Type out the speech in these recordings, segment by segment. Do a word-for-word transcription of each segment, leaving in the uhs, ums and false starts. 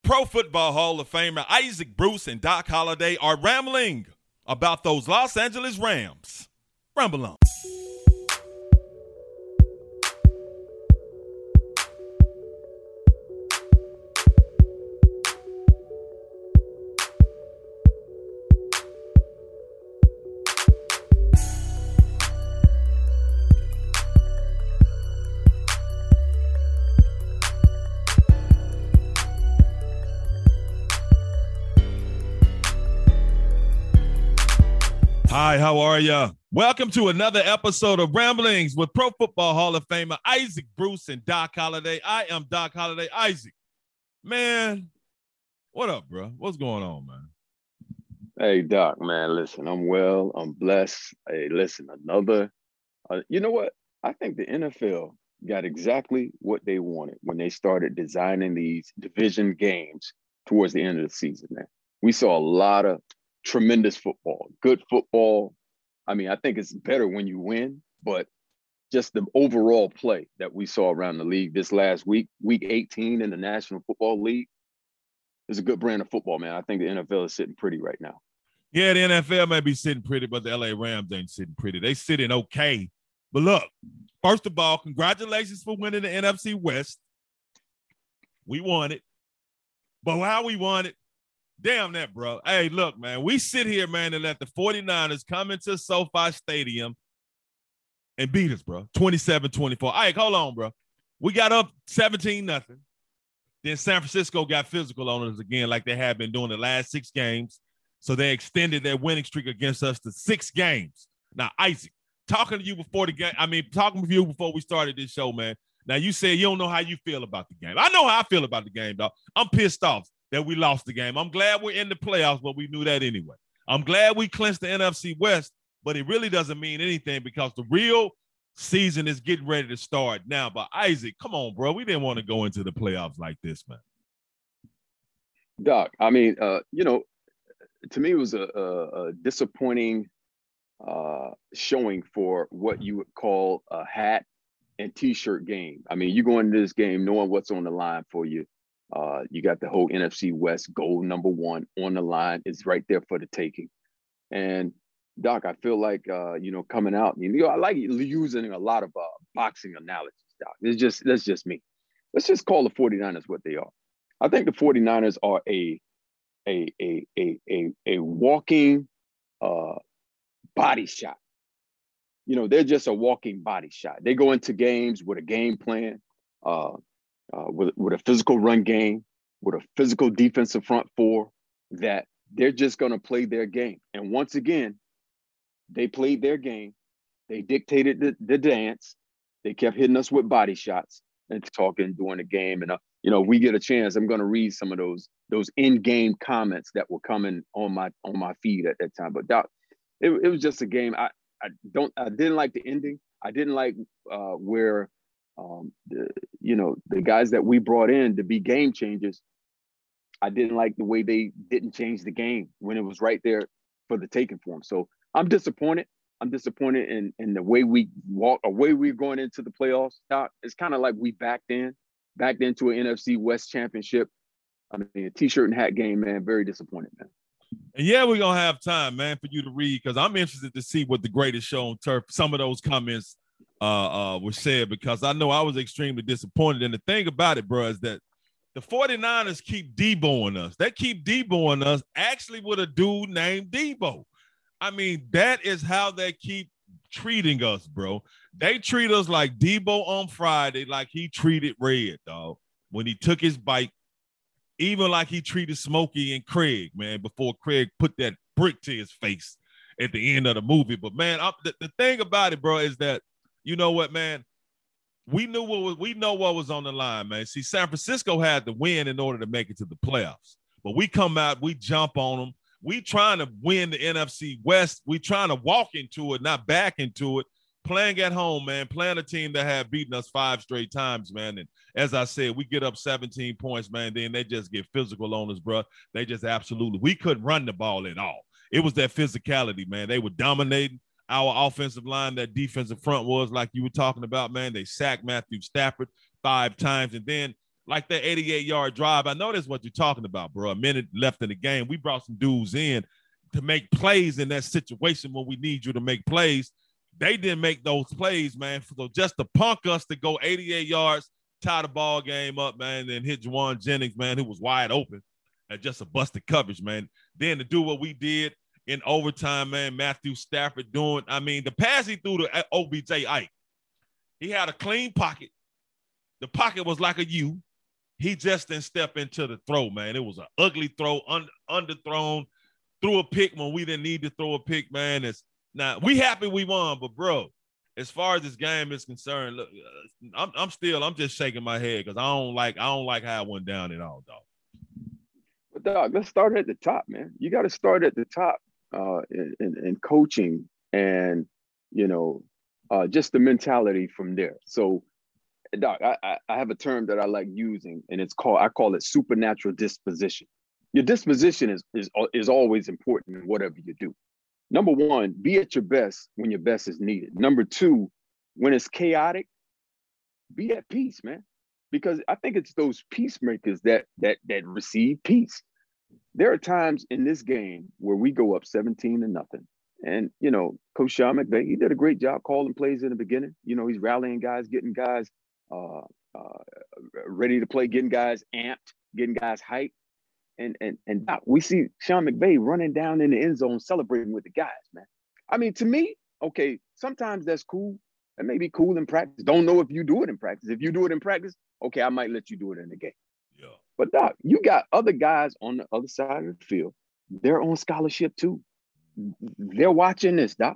Pro Football Hall of Famer Isaac Bruce and Doc Holliday are rambling about those Los Angeles Rams. Ramble on. Hi, how are ya? Welcome to another episode of Ramblings with Pro Football Hall of Famer Isaac Bruce and Doc Holliday. I am Doc Holliday. Isaac, man, what up, bro? What's going on, man? Hey, Doc, man, listen, I'm well. I'm blessed. Hey, listen, another, uh, you know what? I think the N F L got exactly what they wanted when they started designing these division games towards the end of the season, man. We saw a lot of tremendous football, good football. I mean, I think it's better when you win, but just the overall play that we saw around the league this last week, week eighteen in the National Football League, is a good brand of football, man. I think the N F L is sitting pretty right now. Yeah, the N F L may be sitting pretty, but the L A Rams ain't sitting pretty. They sitting okay. But look, first of all, congratulations for winning the N F C West. We won it. But how we won it, damn that, bro. Hey, look, man, we sit here, man, and let the 49ers come into SoFi Stadium and beat us, bro, twenty-seven twenty-four. All right, hold on, bro. We got up seventeen nothing. Then San Francisco got physical on us again like they have been doing the last six games. So they extended their winning streak against us to six games. Now, Isaac, talking to you before the game, I mean, talking with you before we started this show, man. Now, you said you don't know how you feel about the game. I know how I feel about the game, dog. I'm pissed off that we lost the game. I'm glad we're in the playoffs, but we knew that anyway. I'm glad we clinched the N F C West, but it really doesn't mean anything because the real season is getting ready to start now. But Isaac, come on, bro. We didn't want to go into the playoffs like this, man. Doc, I mean, uh, you know, to me, it was a, a, a disappointing uh, showing for what you would call a hat and T-shirt game. I mean, you go into this game knowing what's on the line for you. Uh, you got the whole N F C West goal number one on the line. It's right there for the taking. And Doc, I feel like, uh, you know, coming out, you know, I like using a lot of uh, boxing analogies, Doc. It's just, that's just me. Let's just call the 49ers what they are. I think the 49ers are a, a, a, a, a, a walking uh, body shot. You know, they're just a walking body shot. They go into games with a game plan. Uh, Uh, with, with a physical run game, with a physical defensive front four, that they're just going to play their game. And once again, they played their game. They dictated the, the dance. They kept hitting us with body shots and talking during the game. And, uh, you know, we get a chance, I'm going to read some of those those in-game comments that were coming on my on my feed at that time. But, Doc, it, it was just a game. I, I don't I didn't like the ending. I didn't like uh, where – Um, the, you know, the guys that we brought in to be game changers, I didn't like the way they didn't change the game when it was right there for the taking for them. So I'm disappointed. I'm disappointed in, in the way we walk, or way we're going into the playoffs. Doc, it's kind of like we backed in, backed into an N F C West championship. I mean, a T-shirt and hat game, man. Very disappointed, man. And yeah, we're going to have time, man, for you to read because I'm interested to see what the greatest show on turf, some of those comments Uh, uh, was said because I know I was extremely disappointed. And the thing about it, bro, is that the 49ers keep Deboing us. They keep Deboing us actually with a dude named Debo. I mean, that is how they keep treating us, bro. They treat us like Debo on Friday, like he treated Red, dog, when he took his bike, even like he treated Smokey and Craig, man, before Craig put that brick to his face at the end of the movie. But, man, I, the, the thing about it, bro, is that you know what, man? We knew what was, we know what was on the line, man. See, San Francisco had to win in order to make it to the playoffs. But we come out, we jump on them. We trying to win the N F C West. We trying to walk into it, not back into it. Playing at home, man. Playing a team that have beaten us five straight times, man. And as I said, we get up seventeen points, man. Then they just get physical on us, bro. They just absolutely – we couldn't run the ball at all. It was that physicality, man. They were dominating. Our offensive line, that defensive front was like you were talking about, man. They sacked Matthew Stafford five times. And then like that eighty-eight yard drive. I know that's what you're talking about, bro. A minute left in the game. We brought some dudes in to make plays in that situation when we need you to make plays. They didn't make those plays, man. So just to punk us to go eighty-eight yards, tie the ball game up, man, and hit Juwan Jennings, man, who was wide open and just a busted coverage, man. Then to do what we did in overtime, man, Matthew Stafford doing, I mean, the pass he threw to O B J Ike, he had a clean pocket. The pocket was like a U. He just didn't step into the throw, man. It was an ugly throw, un- underthrown, threw a pick when we didn't need to throw a pick, man. It's now we happy we won, but bro, as far as this game is concerned, look, I'm, I'm still, I'm just shaking my head because I don't like, I don't like how it went down at all, dog. But dog, let's start at the top, man. You got to start at the top uh, in, in, in coaching and, you know, uh, just the mentality from there. So, Doc, I, I have a term that I like using, and it's called, I call it supernatural disposition. Your disposition is, is, is always important in whatever you do. Number one, be at your best when your best is needed. Number two, when it's chaotic, be at peace, man. Because I think it's those peacemakers that that that receive peace. There are times in this game where we go up seventeen to nothing. And, you know, Coach Sean McVay, he did a great job calling plays in the beginning. You know, he's rallying guys, getting guys uh, uh, ready to play, getting guys amped, getting guys hyped. And and and Doc, we see Sean McVay running down in the end zone, celebrating with the guys, man. I mean, to me, okay, sometimes that's cool. That may be cool in practice. Don't know if you do it in practice. If you do it in practice, okay, I might let you do it in the game. Yeah. But Doc, you got other guys on the other side of the field. They're on scholarship too. They're watching this, Doc.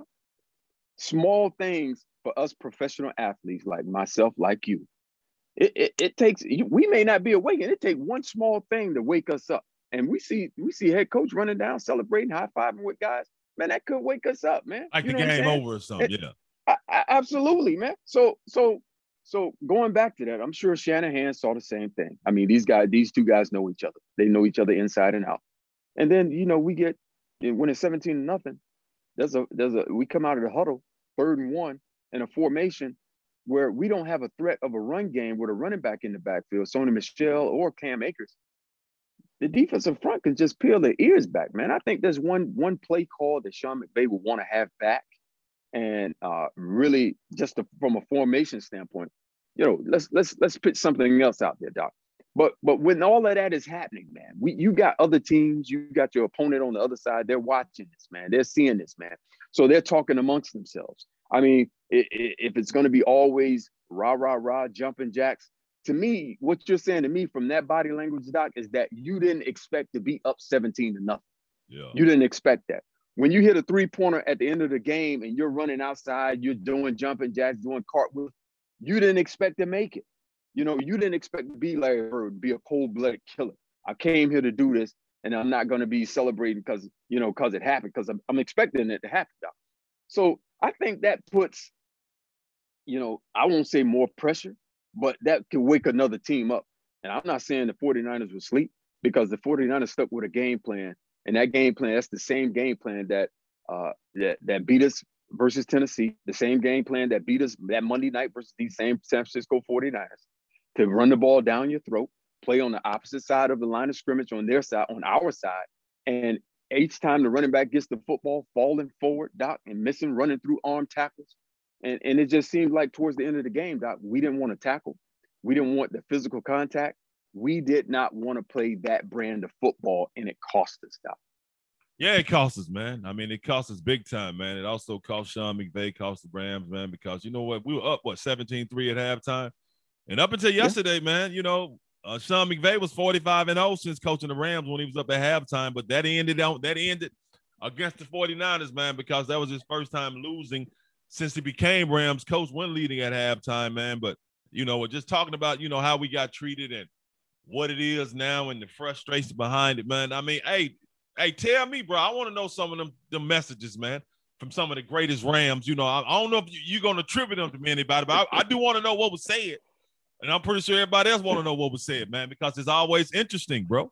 Small things for us professional athletes like myself, like you. It, it, it takes, we may not be awake, and it takes one small thing to wake us up. And we see we see head coach running down, celebrating, high-fiving with guys. Man, that could wake us up, man. Like you the know game over or something, it, yeah. I, I, absolutely, man. So, so, so going back to that, I'm sure Shanahan saw the same thing. I mean, these guys, these two guys know each other. They know each other inside and out. And then, you know, we get, when it's seventeen to nothing, there's a, there's a, we come out of the huddle, third and one, in a formation where we don't have a threat of a run game with a running back in the backfield, Sony Michel or Cam Akers. The defensive front can just peel their ears back, man. I think there's one one play call that Sean McVay would want to have back, and uh, really just a, from a formation standpoint, you know, let's let's let's put something else out there, Doc. But but when all of that is happening, man, we you got other teams, you got your opponent on the other side. They're watching this, man. They're seeing this, man. So they're talking amongst themselves. I mean, it, it, if it's going to be always rah rah rah jumping jacks. To me, what you're saying to me from that body language, Doc, is that you didn't expect to be up seventeen to nothing. Yeah. You didn't expect that. When you hit a three-pointer at the end of the game and you're running outside, you're doing jumping jacks, doing cartwheels, you didn't expect to make it. You know, you didn't expect to be Larry Bird, be a cold-blooded killer. I came here to do this, and I'm not going to be celebrating because, you know, because it happened, because I'm, I'm expecting it to happen, Doc. So I think that puts, you know, I won't say more pressure, but that could wake another team up. And I'm not saying the 49ers would sleep, because the 49ers stuck with a game plan. And that game plan, that's the same game plan that uh, that, that beat us versus Tennessee, the same game plan that beat us that Monday night versus these same San Francisco 49ers, to run the ball down your throat, play on the opposite side of the line of scrimmage on their side, on our side. And each time the running back gets the football, falling forward, Doc, and missing, running through arm tackles. And, and it just seemed like towards the end of the game, Doc, we didn't want to tackle. We didn't want the physical contact. We did not want to play that brand of football, and it cost us, Doc. Yeah, it cost us, man. I mean, it cost us big time, man. It also cost Sean McVay, cost the Rams, man, because you know what? We were up, what, seventeen three at halftime? And up until yesterday, yeah. man, you know, uh, Sean McVay was forty-five and oh since coaching the Rams when he was up at halftime, but that ended on that ended against the 49ers, man, because that was his first time losing since he became Rams coach, when leading at halftime, man. But, you know, we're just talking about, you know, how we got treated and what it is now and the frustration behind it, man. I mean, hey, hey, tell me, bro, I want to know some of them, them messages, man, from some of the greatest Rams. You know, I, I don't know if you, you're going to attribute them to me, anybody, but I, I do want to know what was said. And I'm pretty sure everybody else want to know what was said, man, because it's always interesting, bro.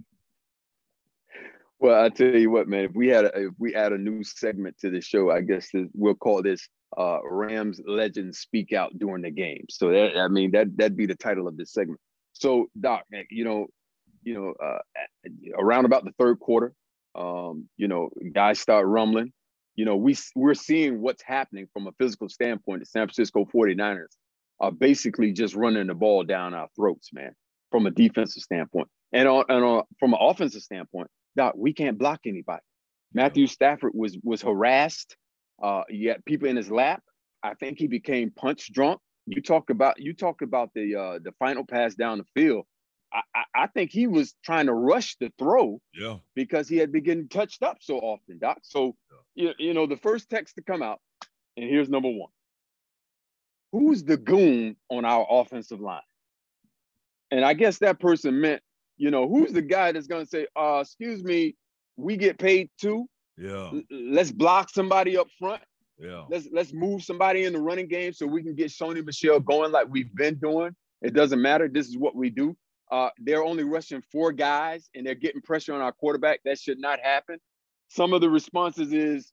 Well, I tell you what, man, if we had a, if we add a new segment to the show, I guess this, we'll call this uh, Rams legends speak out during the game. So that, I mean, that, that'd be the title of this segment. So, Doc, you know, you know, uh, around about the third quarter, um, you know, guys start rumbling. You know, we, we're seeing what's happening from a physical standpoint. The San Francisco forty-niners are basically just running the ball down our throats, man, from a defensive standpoint. And, on, and on, from an offensive standpoint, Doc, we can't block anybody. Matthew Stafford was was harassed. Uh, he had people in his lap. I think he became punch drunk. You talk about you talk about the uh, the final pass down the field. I, I, I think he was trying to rush the throw, yeah, because he had been getting touched up so often, Doc. So you, you know, the first text to come out, and here's number one. Who's the goon on our offensive line? And I guess that person meant, you know, who's the guy that's going to say, uh, excuse me, we get paid too. Yeah. Let's block somebody up front. Yeah. Let's let's move somebody in the running game so we can get Sony Michel going like we've been doing. It doesn't matter. This is what we do. Uh, they're only rushing four guys and they're getting pressure on our quarterback. That should not happen. Some of the responses is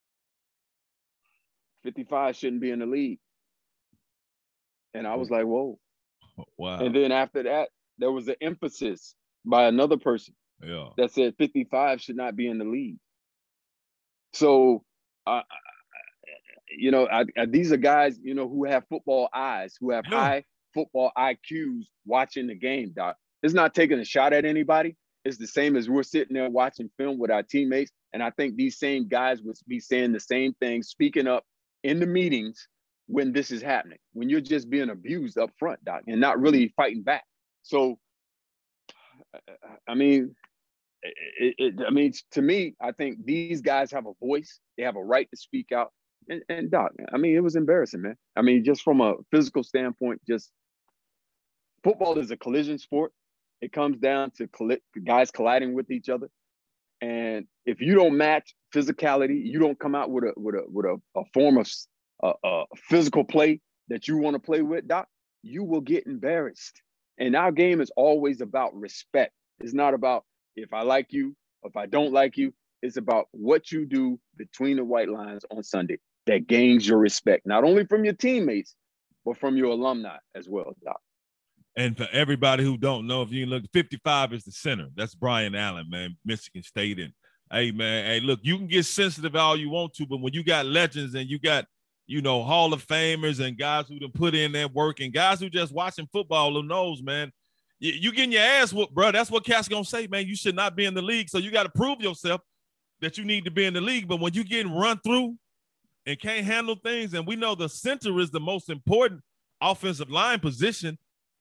fifty-five shouldn't be in the league. And I was like, whoa. Wow. And then after that, there was an emphasis by another person yeah. that said fifty-five should not be in the league. So, uh, you know, I, I, these are guys, you know, who have football eyes, who have yeah. high football I Qs watching the game, Doc. It's not taking a shot at anybody. It's the same as we're sitting there watching film with our teammates. And I think these same guys would be saying the same thing, speaking up in the meetings when this is happening, when you're just being abused up front, Doc, and not really fighting back. So, I mean, it, it, I mean, to me, I think these guys have a voice. They have a right to speak out. And, and Doc, I mean, it was embarrassing, man. I mean, just from a physical standpoint, just football is a collision sport. It comes down to colli- guys colliding with each other. And if you don't match physicality, you don't come out with a with a with a, a form of a, a physical play that you want to play with, Doc, you will get embarrassed. And our game is always about respect. It's not about if I like you, if I don't like you. It's about what you do between the white lines on Sunday that gains your respect, not only from your teammates, but from your alumni as well, Doc. And for everybody who don't know, if you look, fifty-five is the center. That's Brian Allen, man, Michigan State. And hey, man, hey, look, you can get sensitive all you want to, but when you got legends and you got, you know, Hall of Famers and guys who done put in that work and guys who just watching football who knows, man, you, you getting your ass whooped, bro. That's what Cass gonna say, man. You should not be in the league. So you got to prove yourself that you need to be in the league. But when you getting run through and can't handle things, and we know the center is the most important offensive line position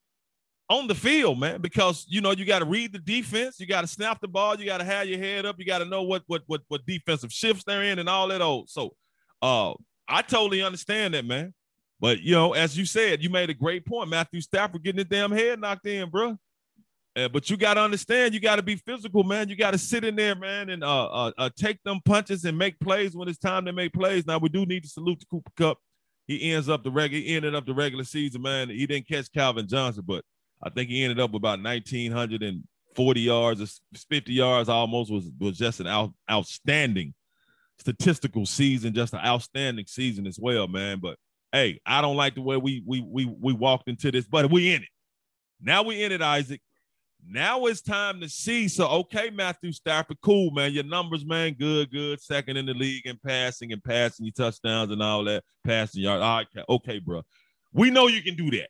on the field, man, because, you know, you got to read the defense. You got to snap the ball. You got to have your head up. You got to know what, what, what, what defensive shifts they're in and all that old. So uh, I totally understand that, man. But, you know, as you said, you made a great point. Matthew Stafford getting his damn head knocked in, bro. Uh, but you got to understand, you got to be physical, man. You got to sit in there, man, and uh, uh, uh, take them punches and make plays when it's time to make plays. Now, we do need to salute the Cooper Kupp. He ends up the regular, he ended up the regular season, man. He didn't catch Calvin Johnson, but I think he ended up with about nineteen forty yards or fifty yards almost. Was was just an out, outstanding statistical season, just an outstanding season as well, man. But hey, I don't like the way we we we we walked into this, but we in it. Now we in it, Isaac. Now it's time to see. So, okay, Matthew Stafford, cool, man. Your numbers, man, good, good. Second in the league in passing and passing your touchdowns and all that, passing yards. All right, okay, bro. We know you can do that.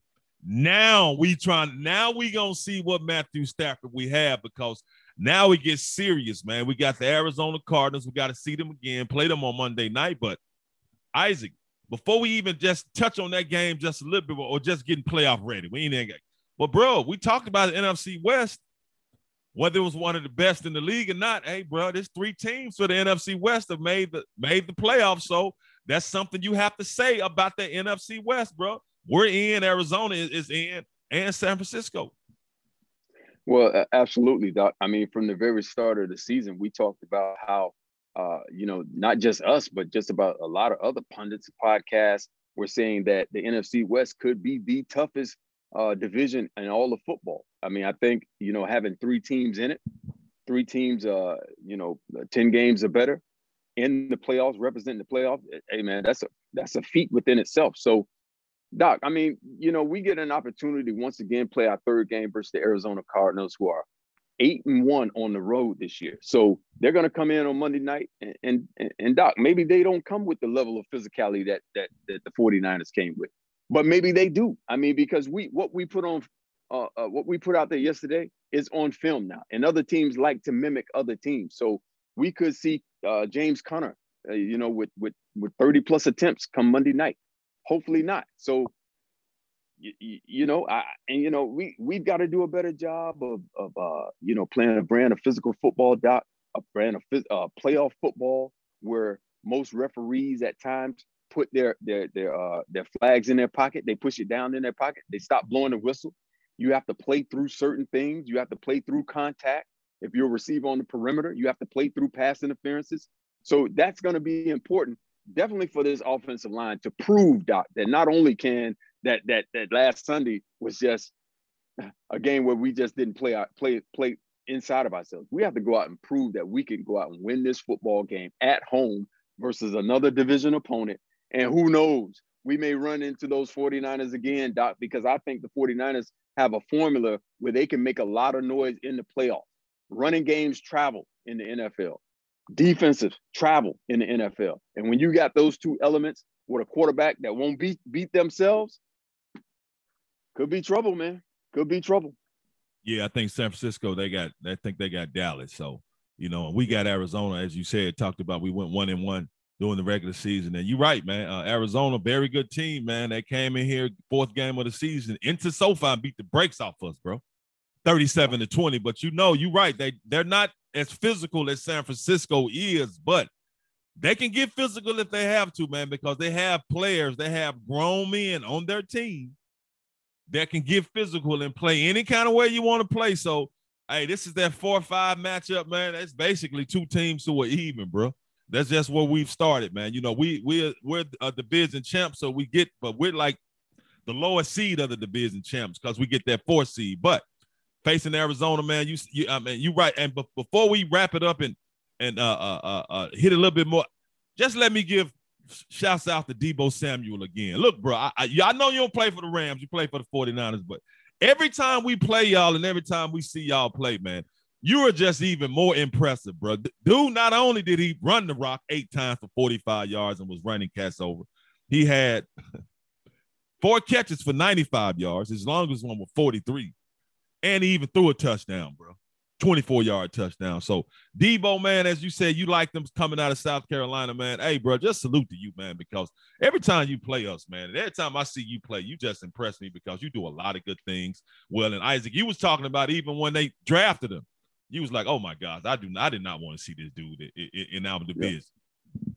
Now we trying. Now we gonna see what Matthew Stafford we have, because now it gets serious, man. We got the Arizona Cardinals. We got to see them again, play them on Monday night. But Isaac, before we even just touch on that game just a little bit, or just getting playoff ready, we ain't got. But bro, we talked about the N F C West, whether it was one of the best in the league or not. Hey, bro, there's three teams for the N F C West have made the made the playoffs. So that's something you have to say about the N F C West, bro. We're in, Arizona is in, and San Francisco. Well, absolutely, Doc. I mean, from the very start of the season, we talked about how, uh, you know, not just us, but just about a lot of other pundits and podcasts were saying that the N F C West could be the toughest uh, division in all of football. I mean, I think, you know, having three teams in it, three teams, uh, you know, ten games or better in the playoffs, representing the playoffs, hey, man, that's a that's a feat within itself. So Doc, I mean, you know, we get an opportunity once again play our third game versus the Arizona Cardinals, who are eight and one on the road this year. So they're going to come in on Monday night, and, and and Doc, maybe they don't come with the level of physicality that that that the 49ers came with, but maybe they do. I mean, because we what we put on, uh, uh, what we put out there yesterday is on film now, and other teams like to mimic other teams. So we could see uh, James Conner, uh, you know, with with with thirty plus attempts come Monday night. Hopefully not. So, you, you know, I, and, you know, we, we've got to do a better job of, of uh, you know, playing a brand of physical football, Doc, a brand of uh, playoff football where most referees at times put their, their, their, uh, their flags in their pocket. They push it down in their pocket. They stop blowing the whistle. You have to play through certain things. You have to play through contact. If you're a receiver on the perimeter, you have to play through pass interferences. So that's going to be important. Definitely for this offensive line to prove, Doc, that not only can that that that last Sunday was just a game where we just didn't play out, play play inside of ourselves. We have to go out and prove that we can go out and win this football game at home versus another division opponent. And who knows, we may run into those 49ers again, Doc, because I think the 49ers have a formula where they can make a lot of noise in the playoffs. Running games travel in the N F L. Defensive travel in the N F L. And when you got those two elements with a quarterback that won't beat beat themselves, could be trouble, man. Could be trouble. Yeah, I think San Francisco, they got, I think they got Dallas. So, you know, we got Arizona, as you said, talked about, we went one and one during the regular season. And you're right, man. Uh, Arizona, very good team, man. They came in here, fourth game of the season, into SoFi and beat the brakes off us, bro. thirty-seven to twenty. But you know, you're right. They, they're not as physical as San Francisco is, but they can get physical if they have to, man, because they have players, they have grown men on their team that can get physical and play any kind of way you want to play. So, hey, this is that four or five matchup, man. That's basically two teams who are even, bro. That's just where we've started, man. You know, we we're we're a division champs, so we get, but we're like the lowest seed of the division champs because we get that fourth seed. But facing Arizona, man, you, you I mean, you right. And b- before we wrap it up and and uh, uh, uh, uh, hit a little bit more, just let me give shouts out to Deebo Samuel again. Look, bro, I, I, I know you don't play for the Rams, you play for the 49ers, but every time we play y'all and every time we see y'all play, man, you are just even more impressive, bro. Dude, not only did he run the rock eight times for forty-five yards and was running cats over, he had four catches for ninety-five yards. His longest one was forty-three. And he even threw a touchdown, bro. twenty-four-yard touchdown. So, Deebo, man, as you said, you like them coming out of South Carolina, man. Hey, bro, just salute to you, man, because every time you play us, man, and every time I see you play, you just impress me because you do a lot of good things. Well, and Isaac, you was talking about even when they drafted him, you was like, oh, my gosh, I do not, I did not want to see this dude in, in, in our division. Yeah.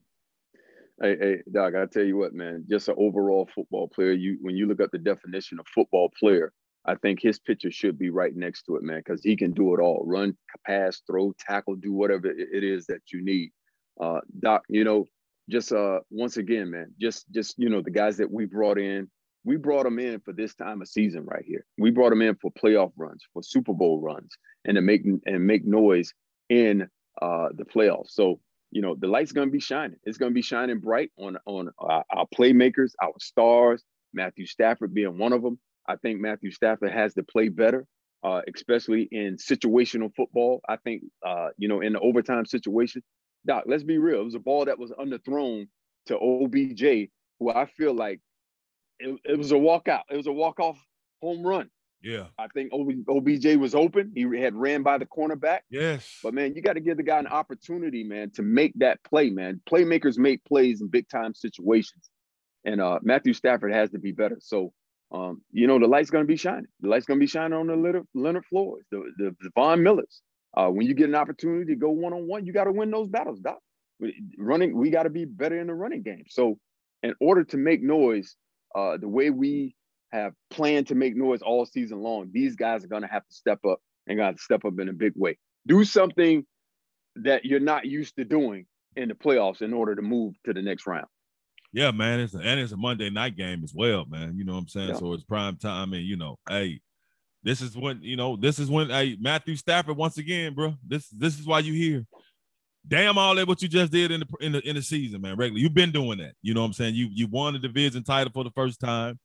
Hey, hey, Doc, I tell you what, man, just an overall football player. You when you look up the definition of football player, I think his picture should be right next to it, man, because he can do it all. Run, pass, throw, tackle, do whatever it is that you need. Uh, Doc, you know, just uh, once again, man, just, just you know, the guys that we brought in, we brought them in for this time of season right here. We brought them in for playoff runs, for Super Bowl runs, and to make and make noise in uh, the playoffs. So, you know, the light's going to be shining. It's going to be shining bright on, on our, our playmakers, our stars, Matthew Stafford being one of them. I think Matthew Stafford has to play better, uh, especially in situational football. I think, uh, you know, in the overtime situation, Doc, let's be real. It was a ball that was underthrown to O B J, who I feel like it, it was a walkout. It was a walk-off home run. Yeah. I think O B J was open. He had ran by the cornerback. Yes. But, man, you got to give the guy an opportunity, man, to make that play, man. Playmakers make plays in big-time situations. And uh, Matthew Stafford has to be better. So, Um, you know, the light's going to be shining. The light's going to be shining on the Leonard, Leonard Floyd, the, the, the Von Millers. Uh, when you get an opportunity to go one-on-one, you got to win those battles, Doc. Running, we got to be better in the running game. So in order to make noise, uh, the way we have planned to make noise all season long, these guys are going to have to step up and got to step up in a big way. Do something that you're not used to doing in the playoffs in order to move to the next round. Yeah, man, it's a, and it's a Monday night game as well, man. You know what I'm saying? Yeah. So it's prime time, and you know, hey, this is when you know this is when hey Matthew Stafford once again, bro. This this is why you here. Damn all that what you just did in the in the in the season, man. Regularly, you've been doing that. You know what I'm saying? You you won the division title for the first time.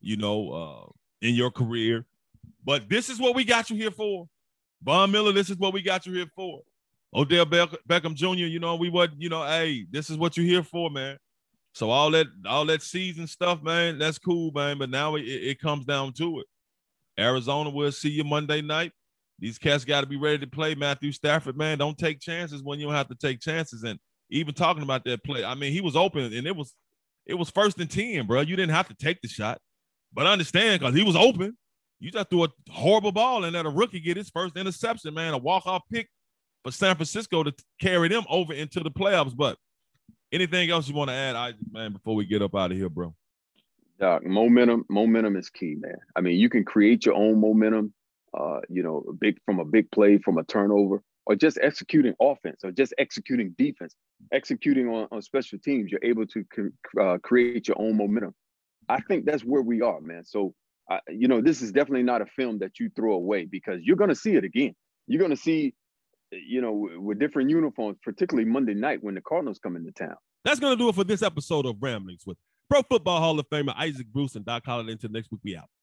you know, uh, in your career. But this is what we got you here for. Von Miller, this is what we got you here for. Odell Beck- Beckham Junior, you know, we what, you know, hey, this is what you're here for, man. So all that, all that season stuff, man, that's cool, man. But now it, it comes down to it. Arizona, we'll see you Monday night. These cats got to be ready to play. Matthew Stafford, man, don't take chances when you don't have to take chances. And even talking about that play, I mean, he was open, and it was it was first and ten, bro. You didn't have to take the shot. But understand, because he was open. You just threw a horrible ball and let a rookie get his first interception, man, a walk-off pick for San Francisco to carry them over into the playoffs. But anything else you want to add, Isaac, man, before we get up out of here, bro? Doc, momentum, momentum is key, man. I mean, you can create your own momentum, uh, you know, big from a big play, from a turnover, or just executing offense, or just executing defense, executing on, on special teams. You're able to uh, create your own momentum. I think that's where we are, man. So, uh, you know, this is definitely not a film that you throw away, because you're going to see it again. You're going to see, you know, with different uniforms, particularly Monday night when the Cardinals come into town. That's going to do it for this episode of Ramblings with Pro Football Hall of Famer Isaac Bruce and Doc Holliday. Until next week, we out.